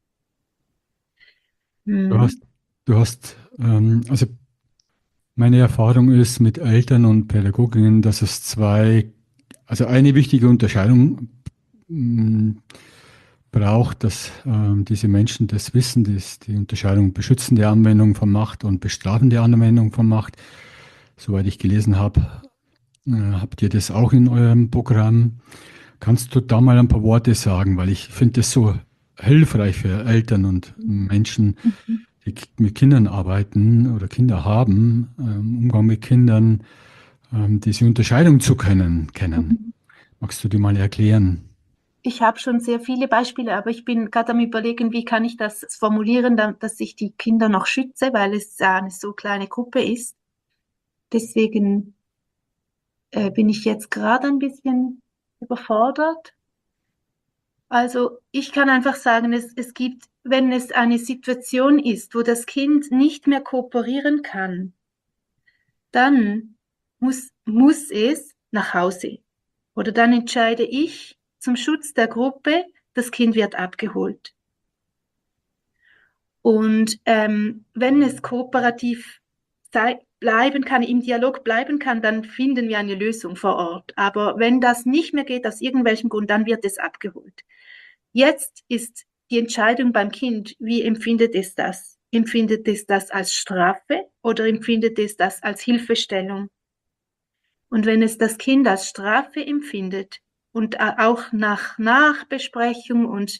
Du hast, also meine Erfahrung ist mit Eltern und Pädagoginnen, dass es also eine wichtige Unterscheidung braucht, dass diese Menschen das wissen, die Unterscheidung beschützende Anwendung von Macht und bestrafende Anwendung von Macht. Soweit ich gelesen habe, habt ihr das auch in eurem Programm. Kannst du da mal ein paar Worte sagen, weil ich finde das so hilfreich für Eltern und Menschen, die mit Kindern arbeiten oder Kinder haben, Umgang mit Kindern, diese Unterscheidung zu kennen. Magst du die mal erklären? Ich habe schon sehr viele Beispiele, aber ich bin gerade am Überlegen, wie kann ich das formulieren, dass ich die Kinder noch schütze, weil es ja eine so kleine Gruppe ist. Deswegen bin ich jetzt gerade ein bisschen überfordert. Also ich kann einfach sagen, es gibt, wenn es eine Situation ist, wo das Kind nicht mehr kooperieren kann, dann muss es nach Hause. Oder dann entscheide ich zum Schutz der Gruppe, das Kind wird abgeholt. Und wenn es kooperativ bleiben kann, im Dialog bleiben kann, dann finden wir eine Lösung vor Ort. Aber wenn das nicht mehr geht, aus irgendwelchem Grund, dann wird es abgeholt. Jetzt ist die Entscheidung beim Kind, wie empfindet es das? Empfindet es das als Strafe oder empfindet es das als Hilfestellung? Und wenn es das Kind als Strafe empfindet und auch nach Nachbesprechung und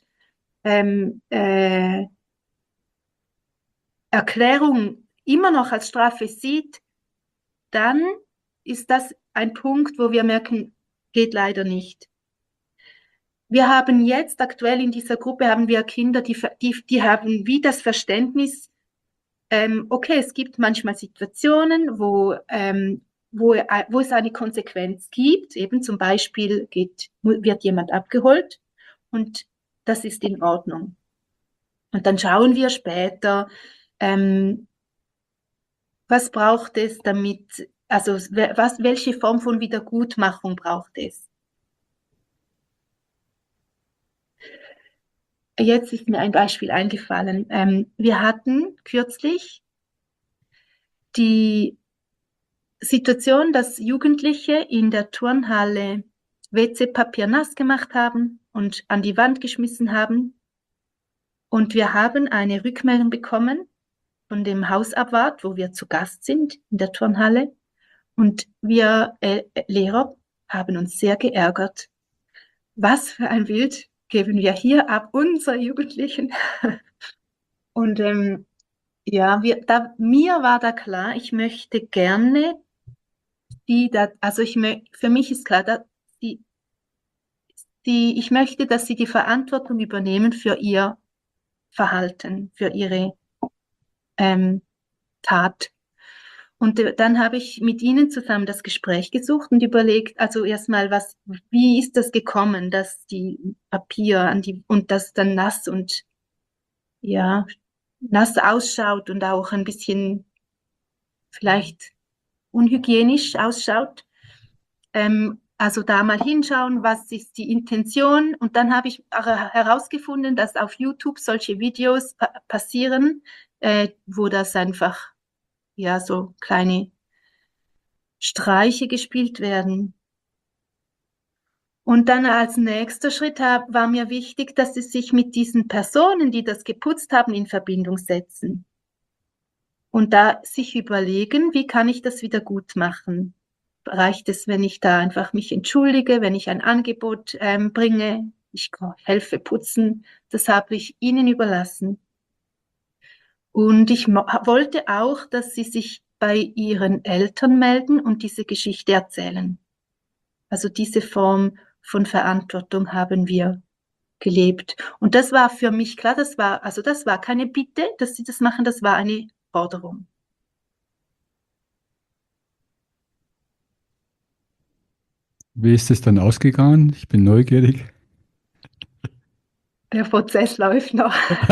Erklärung immer noch als Strafe sieht, dann ist das ein Punkt, wo wir merken, geht leider nicht. Wir haben jetzt aktuell in dieser Gruppe haben wir Kinder, die haben wie das Verständnis, okay, es gibt manchmal Situationen, wo es eine Konsequenz gibt, eben zum Beispiel wird jemand abgeholt und das ist in Ordnung. Und dann schauen wir später, was braucht es damit, also welche Form von Wiedergutmachung braucht es? Jetzt ist mir ein Beispiel eingefallen. Wir hatten kürzlich die Situation, dass Jugendliche in der Turnhalle WC-Papier nass gemacht haben und an die Wand geschmissen haben. Und wir haben eine Rückmeldung bekommen von dem Hausabwart, wo wir zu Gast sind in der Turnhalle. Und wir Lehrer haben uns sehr geärgert. Was für ein Bild geben wir hier ab, unsere Jugendlichen? Und ja, mir war da klar, ich möchte gerne für mich ist klar, dass ich möchte, dass sie die Verantwortung übernehmen für ihr Verhalten, für ihre Tat. Und dann habe ich mit ihnen zusammen das Gespräch gesucht und überlegt, also erstmal, wie ist das gekommen, dass die Papier und das dann nass und ja, nass ausschaut und auch ein bisschen vielleicht unhygienisch ausschaut. Also da mal hinschauen, was ist die Intention. Und dann habe ich herausgefunden, dass auf YouTube solche Videos passieren, wo das einfach, ja, so kleine Streiche gespielt werden. Und dann als nächster Schritt war mir wichtig, dass sie sich mit diesen Personen, die das geputzt haben, in Verbindung setzen. Und da sich überlegen, wie kann ich das wieder gut machen? Reicht es, wenn ich da einfach mich entschuldige, wenn ich ein Angebot bringe, ich helfe putzen, das habe ich ihnen überlassen. Und ich wollte auch, dass sie sich bei ihren Eltern melden und diese Geschichte erzählen. Also diese Form von Verantwortung haben wir gelebt. Und das war für mich klar, das war keine Bitte, dass sie das machen, das war eine Forderung. Wie ist es dann ausgegangen? Ich bin neugierig. Der Prozess läuft noch.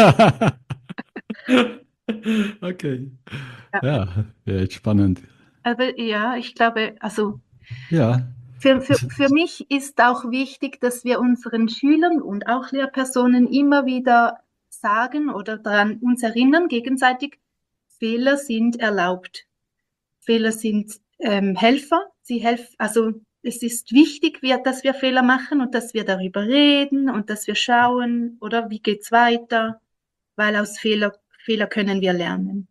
Okay. Ja. Ja, wäre jetzt spannend. Aber ja, ich glaube, also Ja, für mich ist auch wichtig, dass wir unseren Schülern und auch Lehrpersonen immer wieder sagen oder daran uns erinnern, gegenseitig, Fehler sind erlaubt. Fehler sind Helfer. Also es ist wichtig, dass wir Fehler machen und dass wir darüber reden und dass wir schauen, oder wie geht's weiter, weil aus Fehler können wir lernen.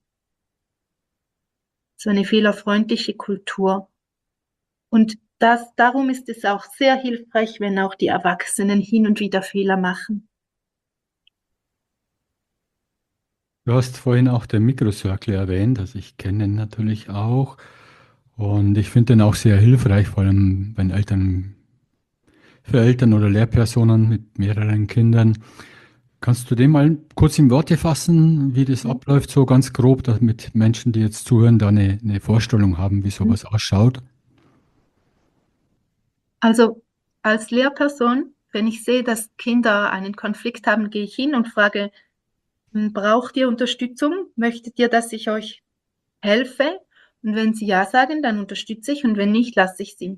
So eine fehlerfreundliche Kultur. Und darum ist es auch sehr hilfreich, wenn auch die Erwachsenen hin und wieder Fehler machen. du hast vorhin auch den Mikrocircle erwähnt, also ich kenne ihn natürlich auch und ich finde den auch sehr hilfreich, vor allem wenn für Eltern oder Lehrpersonen mit mehreren Kindern. Kannst du den mal kurz in Worte fassen, wie das abläuft, so ganz grob, damit Menschen, die jetzt zuhören, da eine Vorstellung haben, wie sowas ausschaut? Also als Lehrperson, wenn ich sehe, dass Kinder einen Konflikt haben, gehe ich hin und frage, braucht ihr Unterstützung? Möchtet ihr, dass ich euch helfe? Und wenn sie ja sagen, dann unterstütze ich und wenn nicht, lasse ich sie.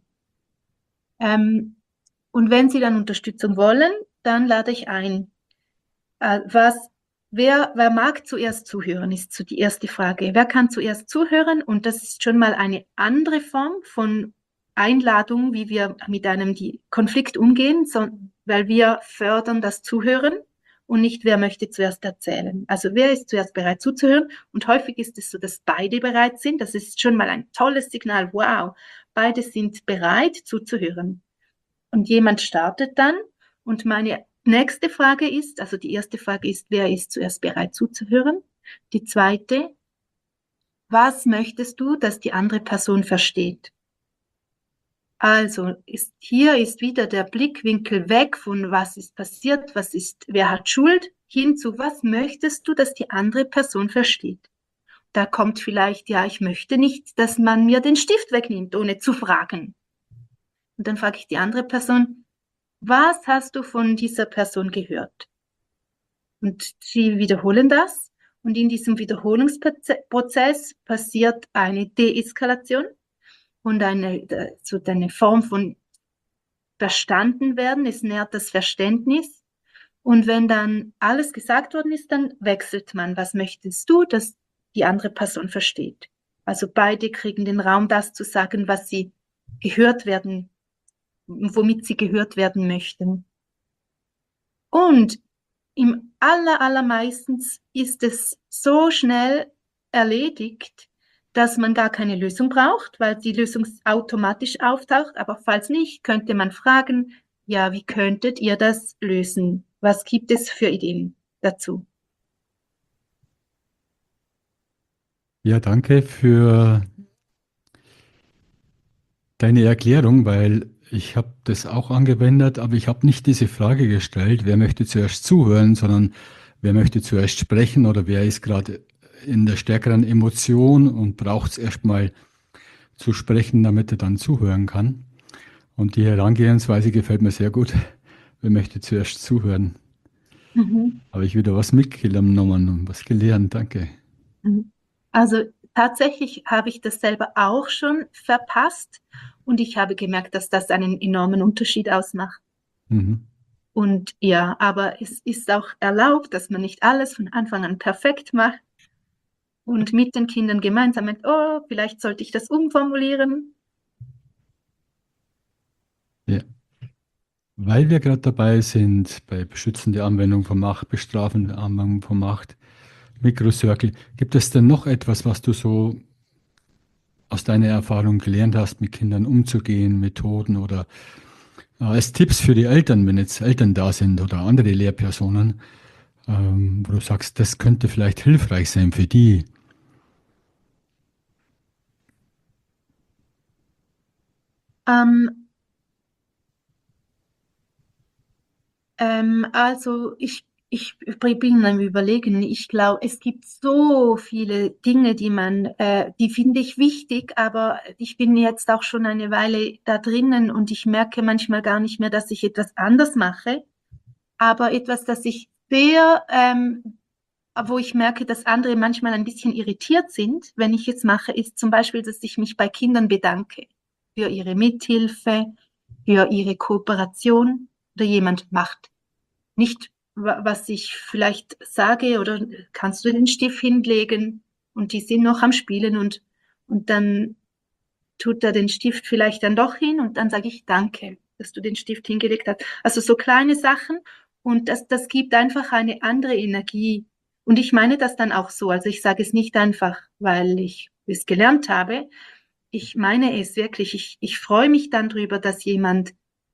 Und wenn sie dann Unterstützung wollen, dann lade ich ein. Äh, was, wer mag zuerst zuhören, ist so die erste Frage. Wer kann zuerst zuhören? Und das ist schon mal eine andere Form von Einladung, wie wir mit einem Konflikt umgehen, weil wir fördern das Zuhören und nicht, wer möchte zuerst erzählen. Also wer ist zuerst bereit zuzuhören? Und häufig ist es so, dass beide bereit sind. Das ist schon mal ein tolles Signal. Wow, beide sind bereit zuzuhören. Und jemand startet dann und meine nächste Frage ist, also die erste Frage ist, wer ist zuerst bereit zuzuhören? Die zweite, was möchtest du, dass die andere Person versteht? Also hier ist wieder der Blickwinkel weg von was ist passiert, wer hat Schuld, hin zu was möchtest du, dass die andere Person versteht? Da kommt vielleicht, ja, ich möchte nicht, dass man mir den Stift wegnimmt, ohne zu fragen. Und dann frage ich die andere Person, was hast du von dieser Person gehört? Und sie wiederholen das. Und in diesem Wiederholungsprozess passiert eine Deeskalation und eine Form von verstanden werden. Es nährt das Verständnis. Und wenn dann alles gesagt worden ist, dann wechselt man. Was möchtest du, dass die andere Person versteht? Also beide kriegen den Raum, das zu sagen, was sie gehört werden, womit sie gehört werden möchten. Und im allermeistens ist es so schnell erledigt, dass man gar keine Lösung braucht, weil die Lösung automatisch auftaucht. Aber falls nicht, könnte man fragen, ja, wie könntet ihr das lösen? Was gibt es für Ideen dazu? Ja, danke für deine Erklärung, weil ich habe das auch angewendet, aber ich habe nicht diese Frage gestellt, wer möchte zuerst zuhören, sondern wer möchte zuerst sprechen oder wer ist gerade in der stärkeren Emotion und braucht es erstmal zu sprechen, damit er dann zuhören kann. Und die Herangehensweise gefällt mir sehr gut. Wer möchte zuerst zuhören? Mhm. Habe ich wieder was mitgenommen und was gelernt. Danke. Also tatsächlich habe ich das selber auch schon verpasst und ich habe gemerkt, dass das einen enormen Unterschied ausmacht. Mhm. Und ja, aber es ist auch erlaubt, dass man nicht alles von Anfang an perfekt macht und mit den Kindern gemeinsam merkt, oh, vielleicht sollte ich das umformulieren. Ja. Weil wir gerade dabei sind, bei beschützende Anwendung von Macht, bestrafende Anwendung von Macht, Mikrocircle, gibt es denn noch etwas, was du so aus deiner Erfahrung gelernt hast, mit Kindern umzugehen, Methoden oder als Tipps für die Eltern, wenn jetzt Eltern da sind oder andere Lehrpersonen, wo du sagst, das könnte vielleicht hilfreich sein für die? Ähm, also ich bin am Überlegen. Ich glaube, es gibt so viele Dinge, die finde ich wichtig, aber ich bin jetzt auch schon eine Weile da drinnen und ich merke manchmal gar nicht mehr, dass ich etwas anders mache. Aber etwas, das ich sehr, wo ich merke, dass andere manchmal ein bisschen irritiert sind, wenn ich es mache, ist zum Beispiel, dass ich mich bei Kindern bedanke für ihre Mithilfe, für ihre Kooperation oder jemand macht nicht, was ich vielleicht sage oder kannst du den Stift hinlegen und die sind noch am Spielen und dann tut er den Stift vielleicht dann doch hin und dann sage ich danke, dass du den Stift hingelegt hast. Also so kleine Sachen und das gibt einfach eine andere Energie. Und ich meine das dann auch so. Also ich sage es nicht einfach, weil ich es gelernt habe. Ich meine es wirklich. Ich freue mich dann drüber, dass jemand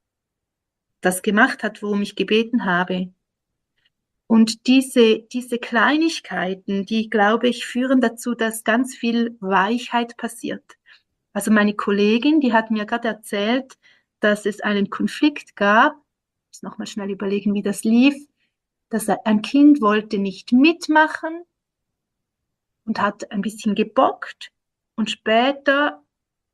das gemacht hat, worum ich gebeten habe. Und diese Kleinigkeiten, die, glaube ich, führen dazu, dass ganz viel Weichheit passiert. Also meine Kollegin, die hat mir gerade erzählt, dass es einen Konflikt gab. Ich muss nochmal schnell überlegen, wie das lief. Dass ein Kind wollte nicht mitmachen und hat ein bisschen gebockt. Und später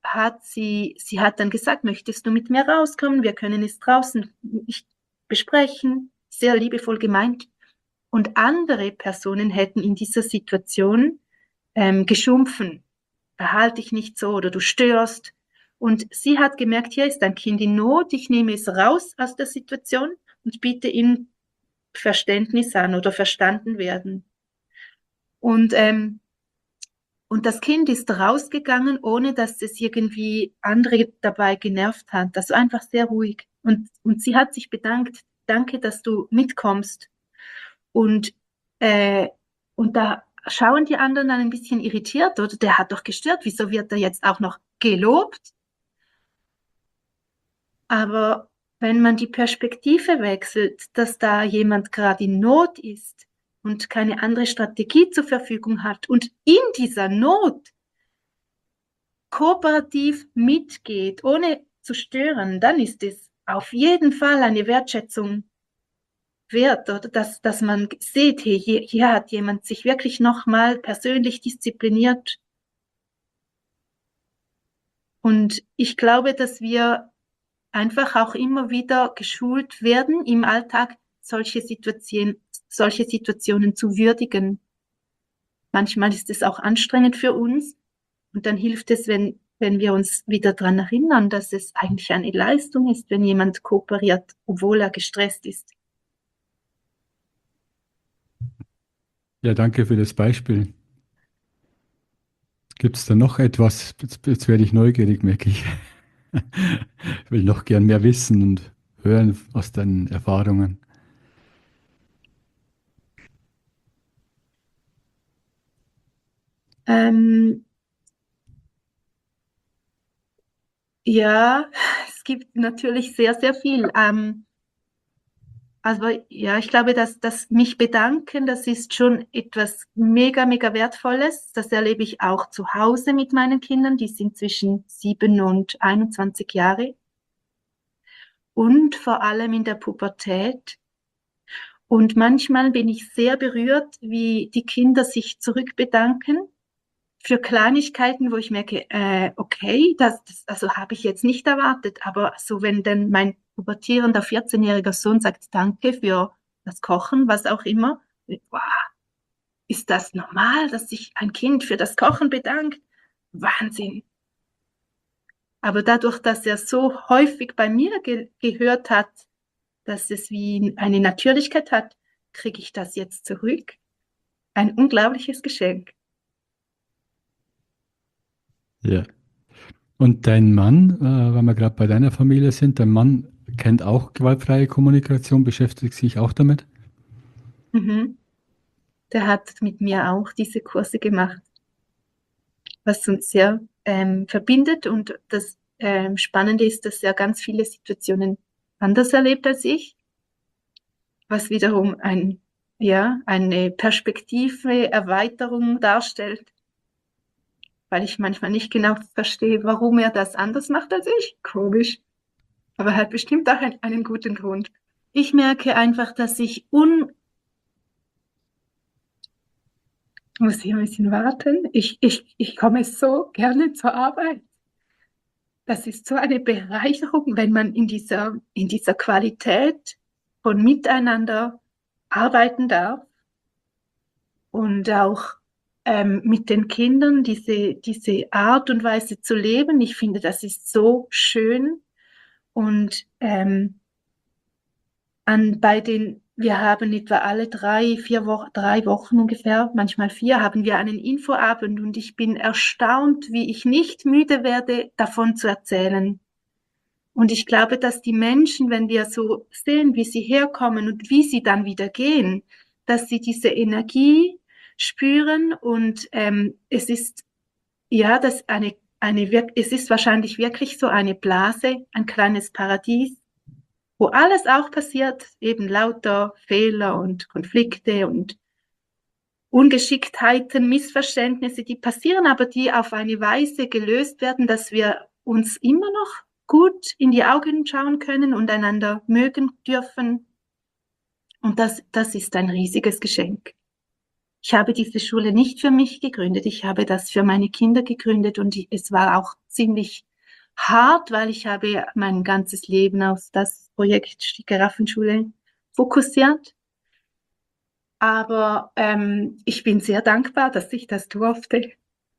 sie hat dann gesagt, möchtest du mit mir rauskommen? Wir können es draußen nicht besprechen. Sehr liebevoll gemeint. Und andere Personen hätten in dieser Situation geschumpfen. Verhalte dich nicht so oder du störst. Und sie hat gemerkt, hier ist ein Kind in Not, ich nehme es raus aus der Situation und biete ihm Verständnis an oder verstanden werden. Und, ähm, und das Kind ist rausgegangen, ohne dass es irgendwie andere dabei genervt hat. Also einfach sehr ruhig. Und sie hat sich bedankt, danke, dass du mitkommst. Und, äh, und da schauen die anderen dann ein bisschen irritiert, oder der hat doch gestört, wieso wird er jetzt auch noch gelobt? Aber wenn man die Perspektive wechselt, dass da jemand gerade in Not ist und keine andere Strategie zur Verfügung hat und in dieser Not kooperativ mitgeht, ohne zu stören, dann ist es auf jeden Fall eine Wertschätzung wert, oder dass man sieht, hey, hier hat jemand sich wirklich nochmal persönlich diszipliniert. Und ich glaube, dass wir einfach auch immer wieder geschult werden, im Alltag solche Situationen zu würdigen. Manchmal ist es auch anstrengend für uns und dann hilft es, wenn wir uns wieder daran erinnern, dass es eigentlich eine Leistung ist, wenn jemand kooperiert, obwohl er gestresst ist. Ja, danke für das Beispiel. Gibt es da noch etwas? Jetzt werde ich neugierig, merke ich. Ich will noch gern mehr wissen und hören aus deinen Erfahrungen. Ähm, ja, es gibt natürlich sehr, sehr viel. Also ja, ich glaube, dass das mich bedanken, das ist schon etwas mega, mega Wertvolles. Das erlebe ich auch zu Hause mit meinen Kindern. Die sind zwischen 7 und 21 Jahre und vor allem in der Pubertät. Und manchmal bin ich sehr berührt, wie die Kinder sich zurückbedanken für Kleinigkeiten, wo ich merke, okay, also habe ich jetzt nicht erwartet, aber so wenn dann mein pubertierender 14-jähriger Sohn sagt, danke für das Kochen, was auch immer, wow, ist das normal, dass sich ein Kind für das Kochen bedankt? Wahnsinn. Aber dadurch, dass er so häufig bei mir gehört hat, dass es wie eine Natürlichkeit hat, kriege ich das jetzt zurück. Ein unglaubliches Geschenk. Ja. Und dein Mann, weil wir gerade bei deiner Familie sind, dein Mann kennt auch gewaltfreie Kommunikation, beschäftigt sich auch damit? Mhm. Der hat mit mir auch diese Kurse gemacht, was uns sehr verbindet. Und das Spannende ist, dass er ganz viele Situationen anders erlebt als ich, was wiederum eine Perspektive, Erweiterung darstellt, weil ich manchmal nicht genau verstehe, warum er das anders macht als ich. Komisch. Aber er hat bestimmt auch einen guten Grund. Ich merke einfach, dass muss hier ein bisschen warten. Ich komme so gerne zur Arbeit. Das ist so eine Bereicherung, wenn man in dieser Qualität von Miteinander arbeiten darf und auch mit den Kindern diese Art und Weise zu leben. Ich finde, das ist so schön. Und wir haben etwa alle 3 Wochen ungefähr, manchmal 4, haben wir einen Infoabend und ich bin erstaunt, wie ich nicht müde werde, davon zu erzählen. Und ich glaube, dass die Menschen, wenn wir so sehen, wie sie herkommen und wie sie dann wieder gehen, dass sie diese Energie spüren und es ist ja, es ist wahrscheinlich wirklich so eine Blase, ein kleines Paradies, wo alles auch passiert, eben lauter Fehler und Konflikte und Ungeschicktheiten, Missverständnisse, die passieren, aber die auf eine Weise gelöst werden, dass wir uns immer noch gut in die Augen schauen können und einander mögen dürfen. Und das ist ein riesiges Geschenk. Ich habe diese Schule nicht für mich gegründet, ich habe das für meine Kinder gegründet und es war auch ziemlich hart, weil ich habe mein ganzes Leben auf das Projekt Giraffenschule fokussiert. Aber ich bin sehr dankbar, dass ich das durfte.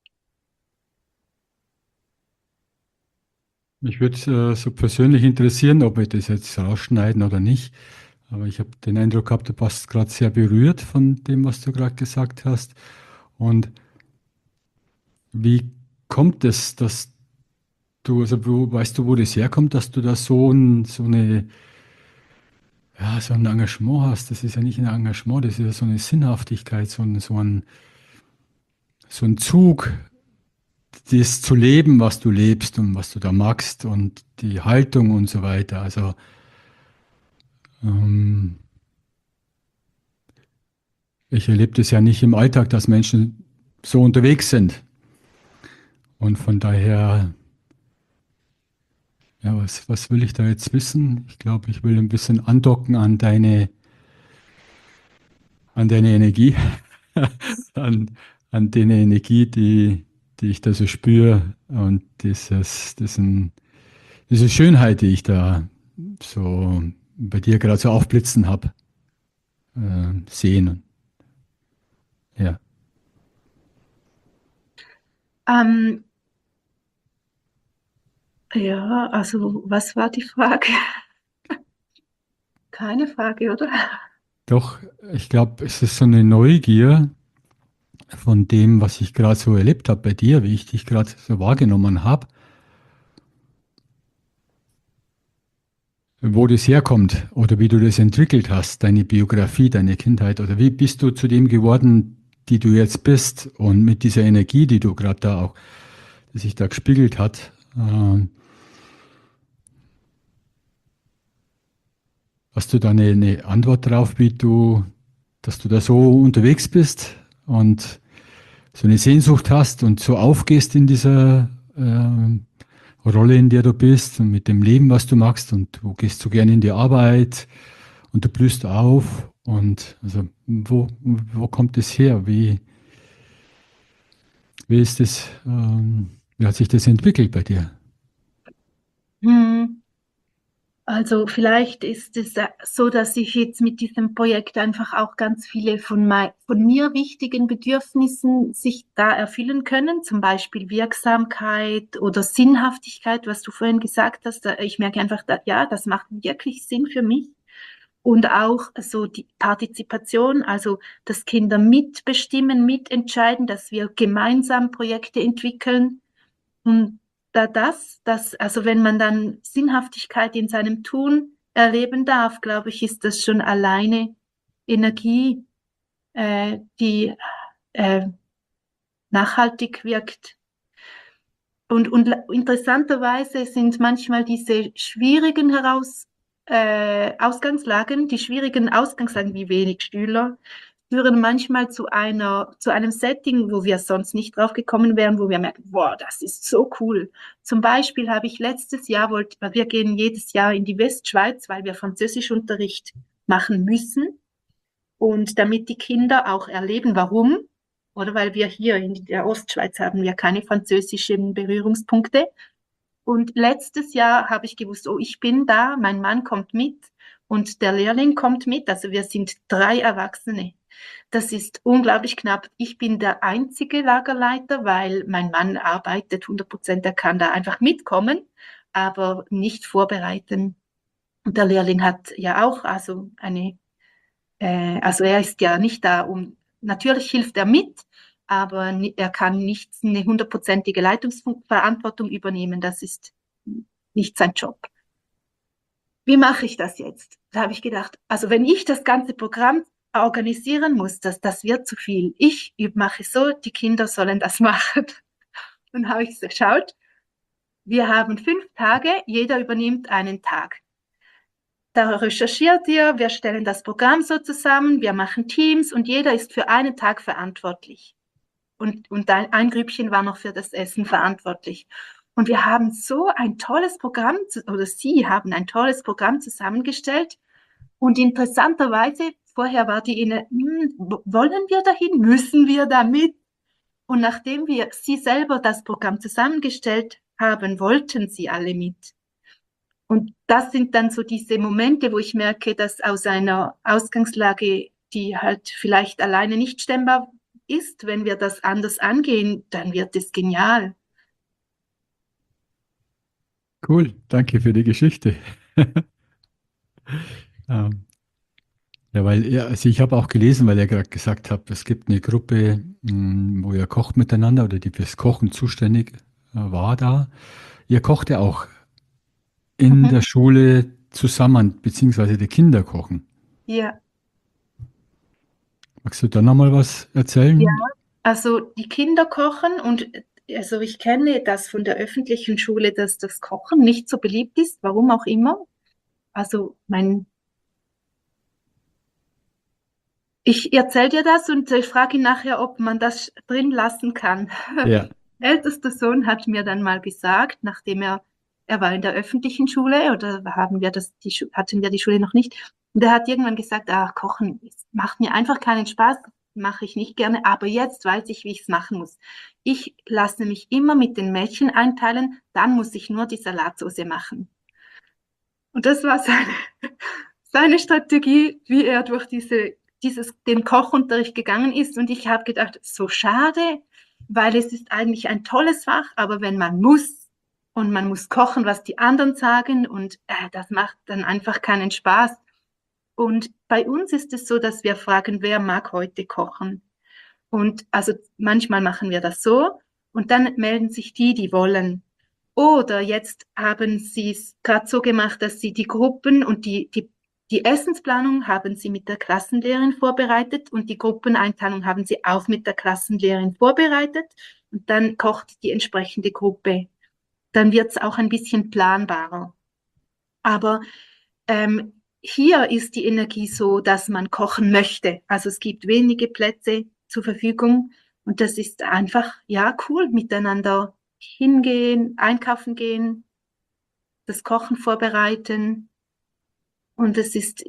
Mich würde so persönlich interessieren, ob wir das jetzt rausschneiden oder nicht. Aber ich habe den Eindruck gehabt, du warst gerade sehr berührt von dem, was du gerade gesagt hast. Und wie kommt es, dass also weißt du, wo das herkommt, dass du da so ein Engagement hast? Das ist ja nicht ein Engagement, das ist ja so eine Sinnhaftigkeit, so ein Zug, das zu leben, was du lebst und was du da magst und die Haltung und so weiter. Also ähm, ich erlebe das ja nicht im Alltag, dass Menschen so unterwegs sind. Und von daher, ja, was will ich da jetzt wissen? Ich glaube, ich will ein bisschen andocken an deine Energie, an, an deine Energie, die ich da so spüre und diese Schönheit, die ich da so bei dir gerade so aufblitzen habe, sehen. Ja. Ähm, ja, also was war die Frage? Keine Frage, oder? Doch, ich glaube, es ist so eine Neugier von dem, was ich gerade so erlebt habe bei dir, wie ich dich gerade so wahrgenommen habe, wo das herkommt oder wie du das entwickelt hast, deine Biografie, deine Kindheit oder wie bist du zu dem geworden, die du jetzt bist und mit dieser Energie, die du gerade da auch, die sich da gespiegelt hat. Hast du da eine Antwort drauf, dass du da so unterwegs bist und so eine Sehnsucht hast und so aufgehst in dieser Rolle, in der du bist und mit dem Leben, was du machst und du gehst so gerne in die Arbeit und du blühst auf und also wo kommt das her? Wie ist das, wie hat sich das entwickelt bei dir? Hm, Also vielleicht ist es so, dass ich jetzt mit diesem Projekt einfach auch ganz viele von mir wichtigen Bedürfnissen sich da erfüllen können, zum Beispiel Wirksamkeit oder Sinnhaftigkeit, was du vorhin gesagt hast. Ich merke einfach, ja, das macht wirklich Sinn für mich. Und auch so die Partizipation, also dass Kinder mitbestimmen, mitentscheiden, dass wir gemeinsam Projekte entwickeln. Und also wenn man dann Sinnhaftigkeit in seinem Tun erleben darf, glaube ich, ist das schon alleine Energie, die äh, nachhaltig wirkt. Und interessanterweise sind manchmal diese schwierigen Ausgangslagen, die schwierigen Ausgangslagen wie wenig Schüler, führen manchmal zu einem Setting, wo wir sonst nicht drauf gekommen wären, wo wir merken, wow, das ist so cool. Zum Beispiel habe ich letztes Jahr wir gehen jedes Jahr in die Westschweiz, weil wir Französischunterricht machen müssen. Und damit die Kinder auch erleben, warum, oder weil wir hier in der Ostschweiz haben wir keine französischen Berührungspunkte. Und letztes Jahr habe ich gewusst, oh, ich bin da, mein Mann kommt mit und der Lehrling kommt mit. Also wir sind 3 Erwachsene. Das ist unglaublich knapp. Ich bin der einzige Lagerleiter, weil mein Mann arbeitet 100%, er kann da einfach mitkommen, aber nicht vorbereiten. Und der Lehrling hat ja auch also er ist ja nicht da, natürlich hilft er mit, aber er kann nicht eine 100%ige Leitungsverantwortung übernehmen. Das ist nicht sein Job. Wie mache ich das jetzt? Da habe ich gedacht, also wenn ich das ganze Programm organisieren muss, das wird zu viel. Ich mache so, die Kinder sollen das machen. Dann habe ich geschaut, wir haben 5 Tage, jeder übernimmt einen Tag. Da recherchiert ihr, wir stellen das Programm so zusammen, wir machen Teams und jeder ist für einen Tag verantwortlich. Und ein Grüppchen war noch für das Essen verantwortlich. Und wir haben so ein tolles Programm, oder Sie haben ein tolles Programm zusammengestellt. Und interessanterweise, vorher war die inne, wollen wir dahin, müssen wir damit? Und nachdem Sie selber das Programm zusammengestellt haben, wollten sie alle mit. Und das sind dann so diese Momente, wo ich merke, dass aus einer Ausgangslage, die halt vielleicht alleine nicht stemmbar ist, wenn wir das anders angehen, dann wird es genial. Cool, danke für die Geschichte. Ähm, ja, also ich habe auch gelesen, weil ihr gerade gesagt habt, es gibt eine Gruppe, wo ihr kocht miteinander oder die fürs Kochen zuständig war da. Ihr kocht ja auch in Mhm. der Schule zusammen, beziehungsweise die Kinder kochen. Ja, Magst du da nochmal was ja. erzählen? Also die Kinder kochen und also ich kenne das von der öffentlichen Schule, dass das Kochen nicht so beliebt ist, warum auch immer. Also ich erzähle dir das und ich frage ihn nachher, ob man das drin lassen kann. Ja. Ältester Sohn hat mir dann mal gesagt, nachdem er war in der öffentlichen Schule oder hatten wir die Schule noch nicht. Und er hat irgendwann gesagt, Kochen macht mir einfach keinen Spaß, mache ich nicht gerne, aber jetzt weiß ich, wie ich es machen muss. Ich lasse mich immer mit den Mädchen einteilen, dann muss ich nur die Salatsauce machen. Und das war seine Strategie, wie er durch den Kochunterricht gegangen ist. Und ich habe gedacht, so schade, weil es ist eigentlich ein tolles Fach, aber wenn man muss und man muss kochen, was die anderen sagen und das macht dann einfach keinen Spaß. Und bei uns ist es so, dass wir fragen, wer mag heute kochen? Und also manchmal machen wir das so und dann melden sich die wollen. Oder jetzt haben sie es gerade so gemacht, dass sie die Gruppen und die Essensplanung haben sie mit der Klassenlehrerin vorbereitet und die Gruppeneinteilung haben sie auch mit der Klassenlehrerin vorbereitet. Und dann kocht die entsprechende Gruppe. Dann wird es auch ein bisschen planbarer. Aber hier ist die Energie so, dass man kochen möchte. Also es gibt wenige Plätze zur Verfügung und das ist einfach, ja, cool, miteinander hingehen, einkaufen gehen, das Kochen vorbereiten und es ist,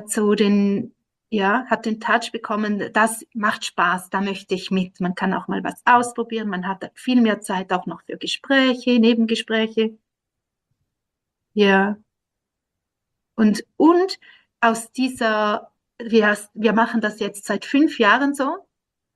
hat den Touch bekommen, das macht Spaß, da möchte ich mit. Man kann auch mal was ausprobieren, man hat viel mehr Zeit auch noch für Gespräche, Nebengespräche. Ja. Und aus dieser, wir machen das jetzt seit 5 Jahren so.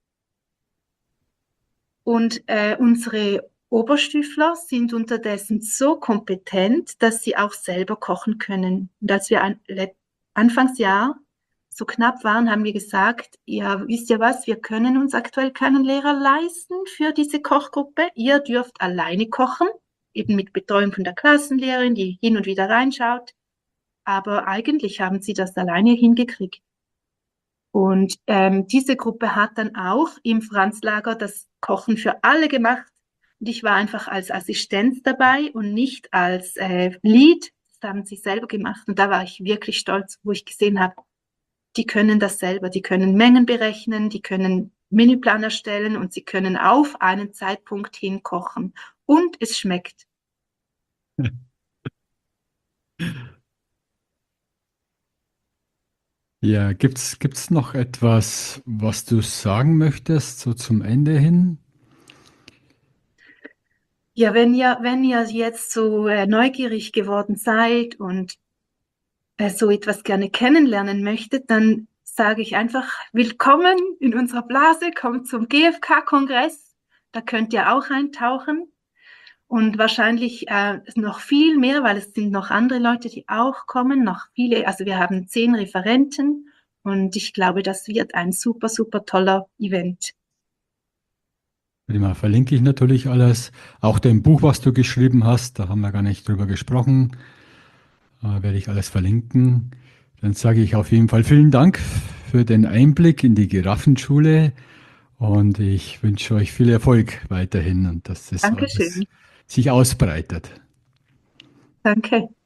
Und unsere Oberstüfler sind unterdessen so kompetent, dass sie auch selber kochen können. Und als wir Anfangsjahr so knapp waren, haben wir gesagt, ja, wisst ihr was, wir können uns aktuell keinen Lehrer leisten für diese Kochgruppe. Ihr dürft alleine kochen, eben mit Betreuung von der Klassenlehrerin, die hin und wieder reinschaut. Aber eigentlich haben sie das alleine hingekriegt. Und diese Gruppe hat dann auch im Franzlager das Kochen für alle gemacht. Und ich war einfach als Assistenz dabei und nicht als Lead. Das haben sie selber gemacht. Und da war ich wirklich stolz, wo ich gesehen habe, die können das selber. Die können Mengen berechnen, die können Menüplan erstellen und sie können auf einen Zeitpunkt hin kochen. Und es schmeckt. Ja, gibt's noch etwas, was du sagen möchtest, so zum Ende hin? Ja, wenn ihr jetzt so neugierig geworden seid und so etwas gerne kennenlernen möchtet, dann sage ich einfach, willkommen in unserer Blase, kommt zum GfK-Kongress, da könnt ihr auch eintauchen und wahrscheinlich noch viel mehr, weil es sind noch andere Leute, die auch kommen, noch viele, also wir haben 10 Referenten und ich glaube, das wird ein super, super toller Event. Prima, verlinke ich natürlich alles. Auch dein Buch, was du geschrieben hast, da haben wir gar nicht drüber gesprochen, werde ich alles verlinken. Dann sage ich auf jeden Fall vielen Dank für den Einblick in die Giraffenschule und ich wünsche euch viel Erfolg weiterhin und dass das alles Dankeschön. sich ausbreitet. Danke.